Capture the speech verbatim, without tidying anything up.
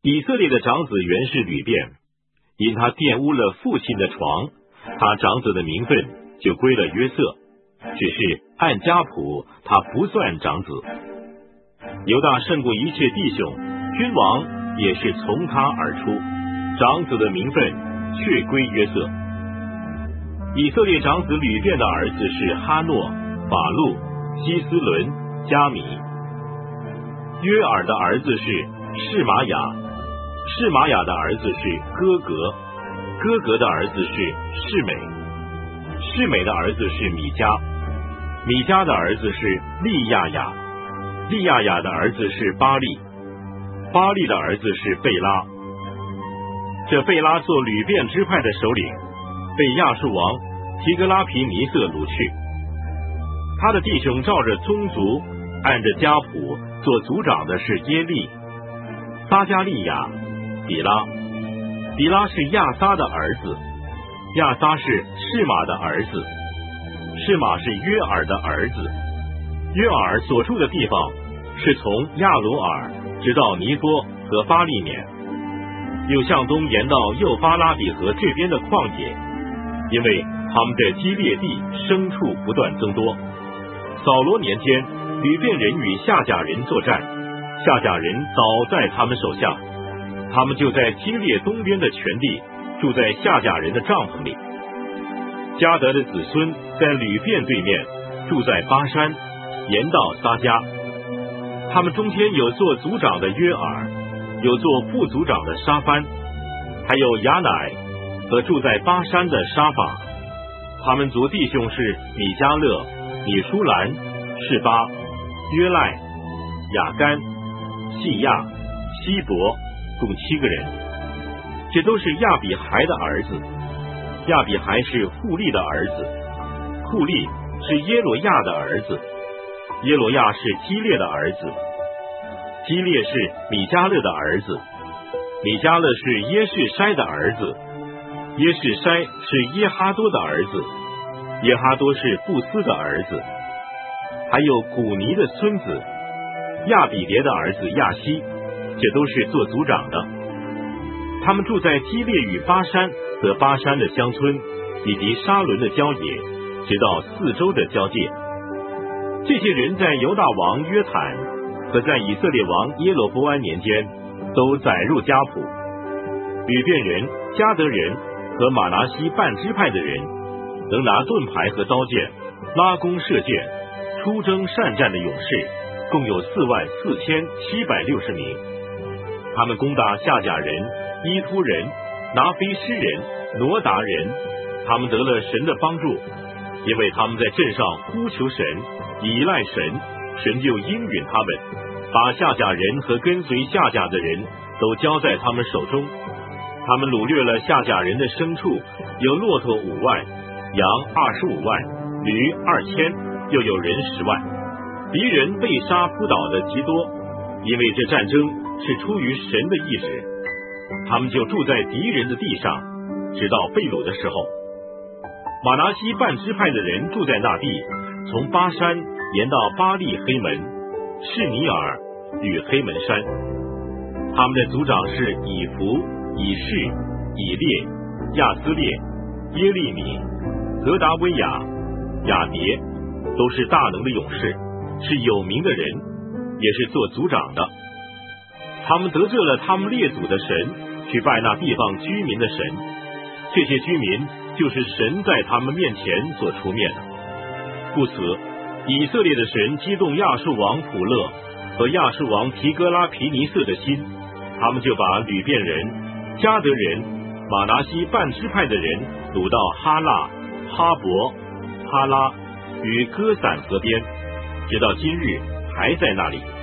以色列的长子原是吕便，因他玷污了父亲的床，他长子的名分就归了约瑟，只是按家谱他不算长子。犹大胜过一切弟兄，君王也是从他而出，长子的名分却归约瑟。以色列长子吕便的儿子是哈诺、法路、希斯伦、加米。约珥的儿子是示玛雅，示玛雅的儿子是哥格，哥格的儿子是示美，示美的儿子是米迦，米迦的儿子是利亚雅，利亚雅的儿子是巴利，巴利的儿子是贝拉。这贝拉做吕便支派的首领，被亚述王提格拉皮尼色掳去。他的弟兄照着宗族，按着家谱做族长的是耶利、撒加利亚、比拉。比拉是亚撒的儿子，亚撒是示玛的儿子，示玛是约珥的儿子。约珥所住的地方是从亚罗尔直到尼波和巴利缅，又向东延到幼发拉底河这边的旷野，因为他们的基列地牲畜不断增多。扫罗年间，吕便人与夏甲人作战，夏甲人倒在他们手下，他们就在基列东边的全地住在夏甲人的帐篷里。迦得的子孙在吕便对面住在巴山，延到撒迦。他们中间有做族长的约珥，有做副族长的沙番，还有亚乃和住在巴山的沙法。他们族弟兄是米迦勒、米舒兰、示巴、约赖、雅干、细亚、希伯，共七个人。这都是亚比孩的儿子。亚比孩是户利的儿子，户利是耶罗亚的儿子，耶罗亚是基列的儿子，基列是米迦勒的儿子，米迦勒是耶士筛的儿子，耶士筛是耶哈多的儿子，耶哈多是布斯的儿子，还有古尼的孙子亚比迭的儿子亚西，这都是做族长的。他们住在基列与巴山和巴山的乡村，以及沙伦的郊野，直到四周的交界。这些人在犹大王约坦和在以色列王耶罗波安年间都载入家谱。吕便人、迦得人和马拿西半支派的人，能拿盾牌和刀剑，拉弓射箭，出征善战的勇士，共有四万四千七百六十名。他们攻打夏甲人、伊突人、拿非诗人、挪达人，他们得了神的帮助，因为他们在镇上呼求神，依赖神，神就应允他们，把夏甲人和跟随夏甲的人都交在他们手中。他们掳掠了夏甲人的牲畜，有骆驼五万，羊二十五万，驴二千，又有人十万。敌人被杀扑倒的极多，因为这战争是出于神的意志。他们就住在敌人的地上，直到被掳的时候。马拿西半支派的人住在那地，从巴山延到巴利黑门、士尼尔与黑门山。他们的族长是以弗、以士、以列、亚斯列、耶利米、格达威亚、雅迭，都是大能的勇士，是有名的人，也是做族长的。他们得罪了他们列祖的神，去拜那地方居民的神，这些居民就是神在他们面前所除灭的。故此，以色列的神激动亚述王普勒和亚述王提格拉皮尼色的心，他们就把吕便人、迦得人、马拿西半支派的人掳到哈腊、哈伯、哈拉与歌散河边，直到今日还在那里。